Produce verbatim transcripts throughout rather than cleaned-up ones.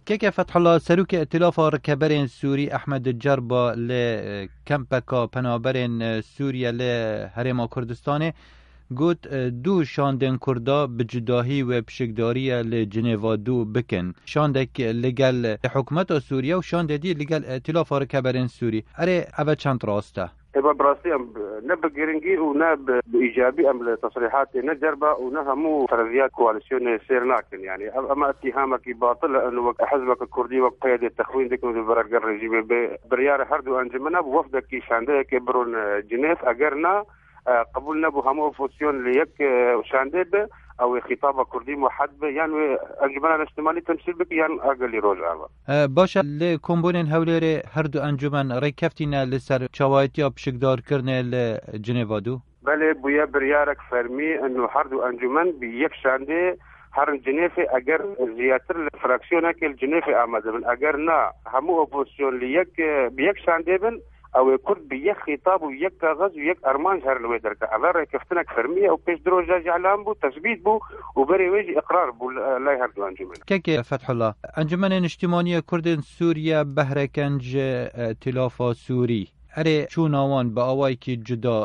كيف فتح الله سروك ائتلاف ركبرين سوري أحمد الجربة لكمبكا بنابرين سوريا لهرم كردستان قلت دو شاندن كردا بجداهي وبشكدارية لجنيفا دو بكن شاندك لقال حكومة سوريا وشاند دي لقال ائتلاف ركبرين سوري أري أبا چند راسته إبا براسي أم نب جرينجي ونب إيجابي أم التصريحات نجربة ونهمو فرضيات كواليسيون سيرناكن يعني أما اتهامك باطل أنه حزبك الكردي وقيادة التخوين ديك من البرق الرجيم بريار هردو أنجمنا بوفدك كيشانده كبرون جنيف أجرنا قبولنا بهمو فوسيون ليك شاندد او خطاب كردي موحد يعني انجمن الاجتماعي تمثيل بك يعني اقل روجا أه باشا لكومبونين هوليري هردو انجمن ريكفتينا لسر شوايتيا بشكدار كرنه لجنيفا دو بله بويا بريارك فرمي انه هردو انجمن بيك شاندي هر جنيفي اگر زياتر الفراكسيون كل جنيفي اعمد من اگر نا همو اوبوزيسيون ليك بيك شاندي بن او كرد بيك خطاب ويك كاغز ويك ارمان هر الويدرك على كفتنك فرميه او بيش دروجا جعلان بو تثبيت بو وبري ويجي اقرار بو لا يهردو انجمن كيك فتح الله انجمن اجتماعيه كردن سوريا بهركنج ائتلاف سوري اري چو ناوان با آوائی که جدا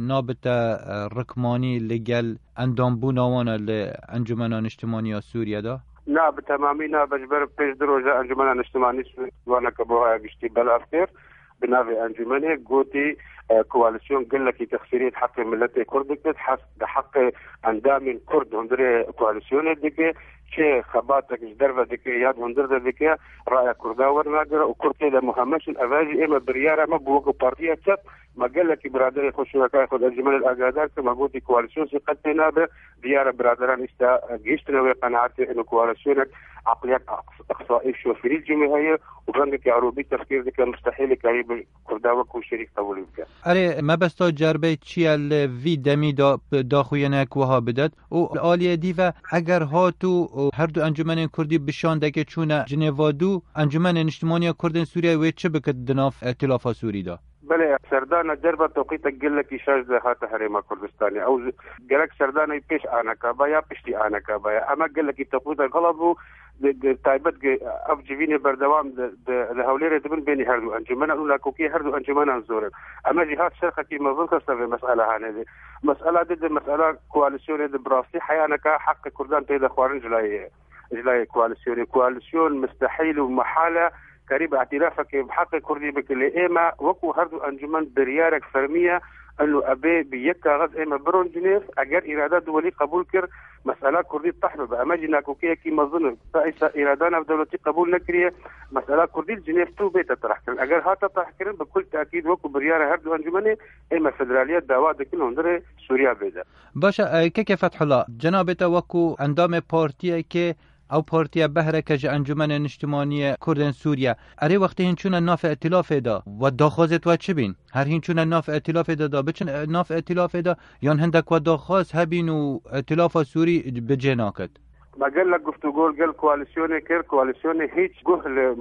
نابطه رکمانی لگل اندام بو ناوان لانجمنان اجتماعی سوریا دا؟ نا بتمامی نا بجبر پیش دروجه انجمنان اجتماعی سوریا وانا کبوها گشتی بلافتر بنافي أنجمنه قوتي كواليسيون قال لك تخسيرية حق ملتي كردك حسب حق أندام كرد هندري كواليسيون ديك شيء خباتك جدرفة ديك ياد هندرة ديك رأي كرداور ناقرة وكرتي لمهمش الأفاجي إما بريارة ما بوقو بارتية تب ما قال لك برادر يخو شركاء يخو أنجمن الأقادار كما قوتي كواليسيون سيقتنا به ديارة برادران استا جيشتنا وقناعتي إنه كواليسيونك عقليات اقصائي شوفيري الجمهوريه وبنك عروبي تفكير ذيك مستحيل قريب كرداوك وشريك طولي بك اري ما بس تو جربه چی ال وی دمی دا داخوینک وها بدد و عالیه دیو اگر هاتو هر دو انجمن کردی بشانده که چونه جنیوا دو انجمن اجتماعی کردن سوریه و چه بکد دناف ائتلاف سوری دا بله سردانه دربه توقيتك قال لك يشاج ذات حريمه كردستاني او قال لك سردانه بيش انا كبايا بيشتي انا كبايا اما قال لك توقيتك غلبوا تايبت اف جيفيني بردوام ده هوليره دبن بيني هردو انجمنا اقول لك اوكي هردو انجمنا زور اما جهات شرخه كي ما ظنك في مساله هذه مساله ضد مساله كواليسيون براسي حيانا كحق كردان تيدا خوارن جلاي جلاي كواليسيون كواليسيون مستحيل ومحاله قريب اعترافك بحق كردي بك اما وكو هردو انجمن بريارك فرميه انه ابي بيكا غز اما برون جنيف اگر ارادات دولي قبول كر مساله كردي تحبب اما جينا كوكي كي ما ظن فايسا ارادانا بدولتي قبول نكريه مساله كردي جنيف تو بيت طرح كر اگر هاتا طرح كر بكل تاكيد وكو بريار هردو انجمن اما فدراليه دعوات كلهم در سوريا بيدا باشا كيف فتح الله جنابته وكو اندام بارتيه كي او پارتیا بهرکج انجمن اجتماعی کردن سوریا اره وقتی هنچون ناف ائتلاف دا و داخوازت و چه بین هر هنچون ناف ائتلاف دا دا بچن ناف ائتلاف دا یان هندک و داخواز هبین و ائتلاف سوری بجناکت ما قال لك گفتگو قال کواليسيون كير کواليسيون هيك جهل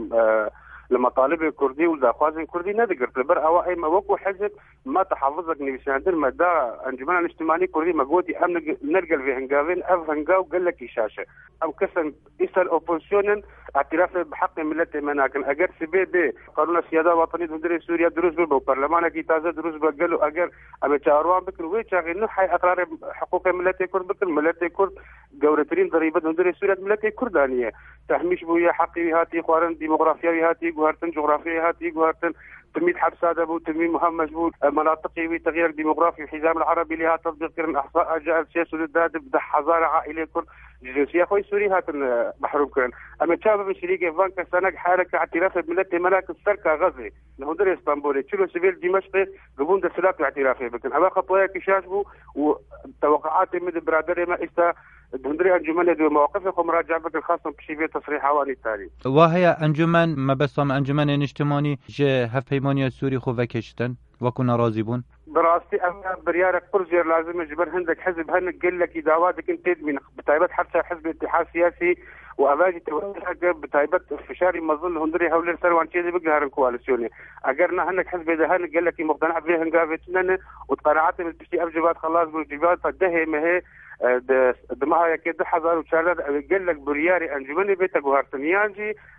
لمطالب الكردي والداخواز الكردي ندقر لبر او اي ما وكو حزب ما تحفظك نيشاندر ما دا انجمن الاجتماعي كردي ما قوتي ام نرجل في هنغاوين اف هنغاو قال لك شاشه او كسن اسال اوبوزيشن اعتراف بحق ملتي مناكن اگر سبي بي قانون السياده الوطنيه مدير سوريا دروس بالبرلمان كي تازه دروس بقالوا اگر ابي تشاروان بكر وي شاغل حي اقرار حقوق ملتي كرد بكر ملتي كرد جورترين ضريبه مدير سوريا ملتي كردانيه تحميش بويا حقي هاتي قارن ديموغرافيا هاتي جوهرتن جغرافيا هاتي جوهرتن تلميذ حبس هذا بو تلميذ مهمش بو مناطقي وتغيير ديموغرافي الحزام العربي لها تطبيق كرن احصاء جاء السياسه الداد بدا حضاره عائليه كل جنسيه خوي سوري هات محروم كرن اما تشابه من شريك فانك سنك حركه اعتراف بملتي ملاك السركه غزه لهندر اسطنبول تشلو سبيل دمشق قبون دسلاك اعترافي لكن هذا خطوه كشاش بو وتوقعات من برادر ما استا هندري انجمن دو مواقفكم مراجعه بك الخاصه بشيء تصريح حوالي التاريخ وهي انجمن ما بس انجمن اجتماعي جه هفيمانيا سوري خو وكشتن وكنا راضيون براستي انا بريارك برجر لازم يجبر عندك حزب هنك قال لك دعواتك انت من بتايبت حتى حزب اتحاد سياسي واباجي توجه بتايبت فشاري ما ظل هندري حول سروان شيء بقهر الكواليسيوني اجرنا هنك حزب اذا هنك قال لك مقتنع به هنقافتنا وتقنعات من تشتي ابجبات خلاص بالجبات ده ما هي دماها كده حضر وشارد قال لك برياري انجمني بيتك وهرتنيانجي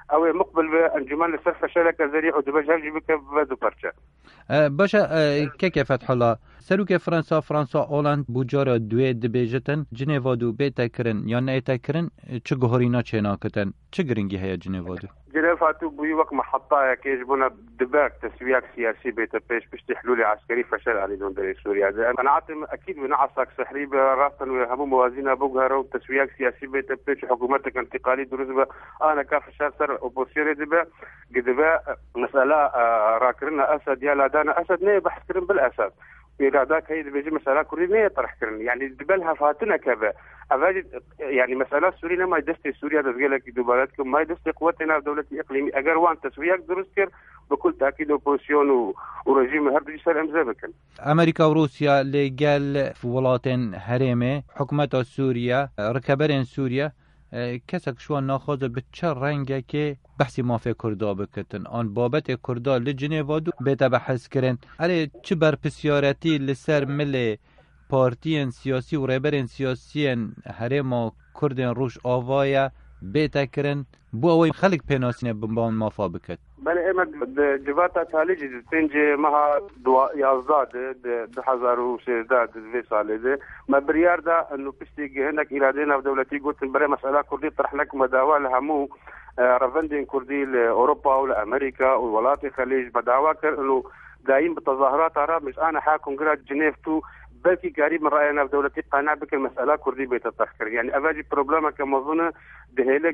او مقبل بانجمان لصرف شلك ذريع ودبج هاجي بك بدو برشا. باشا كيك فتح الله سلوك فرنسا فرنسا هولند بوجارا دوی دبیجتن جنیوا دو بیتا کرن یا نیتا کرن چه گهورینا چه ناکتن چه گرنگی هیا جنیوا دو؟ جنيفا تو بوي وقت محطة كيجبونا دباك تسوياق سياسي بيت بيش بيش حلول عسكري فشل على دون دري سوريا. أنا عاتم أكيد ونعصك سحري براسا وهمو موازينها بوجهر وتسوياق سياسي بيت بيش حكومتك انتقالي درزبة أنا كاف شاسر أوبوسيري دبا قدبا مسألة راكرنا أسد يا لادانا أسد نيه بحث كرن بالأسد. إذا ذاك هي بيجي مسألة كورية طرح كرن يعني دبلها فاتنا كذا أفاجد يعني مسألة سوريا ما يدستي سوريا تسجلك دبلاتكم ما يدستي قوتنا في دولة إقليمية أجر وان تسويق درستير بكل تأكيد أوبوزيسيون ورجيم هرب يصير أمزبكن. أمريكا وروسيا لجال في ولاتن هرمة حكومة سوريا ركبرين سوريا کسک شو ناخذ به چه رنگه که بحثی مافیا کردا بکتن آن بابت کردا لجنیوا دو بهت بحث کردن علی چه بر پسیارتی لسر مل پارتیان سیاسی و رهبران سیاسیان هرما کردن روش آوایا بهت کردن بو اوی خلق پناسینه بمبان مافا بکت بله اما جواتا تالیجی تنجی مها دو یازده ده هزار و سیزده ده ساله ده ما بریار ده انو پشتی هنک ایرادینا و دولتی گوتن برای مسئله کردی طرح لك مداوا لهمو رفندين كردي لاوروبا ولامريكا والولايات الخليج بدعوا انه دايم بتظاهرات عرب مش انا حاكم كونغرس جنيف تو بلكي قريب من راينا في دولتي قناع بك المساله كردي بيتتذكر يعني افاجي بروبلما كما اظن دهيلك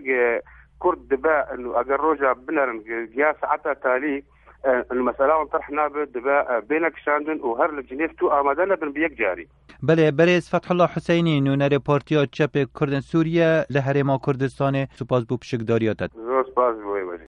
كرد دباء انه اجر روجا بنرن جا ساعتها تالي المساله طرحنا بدباء بينك شاندن وهر الجنيف تو امادنا بن بيك جاري بله بريز فتح الله حسيني نو نري بارتيا تشاب كردن سوريا لهرما كردستان سپاس بو پشکداریاتت سپاس بو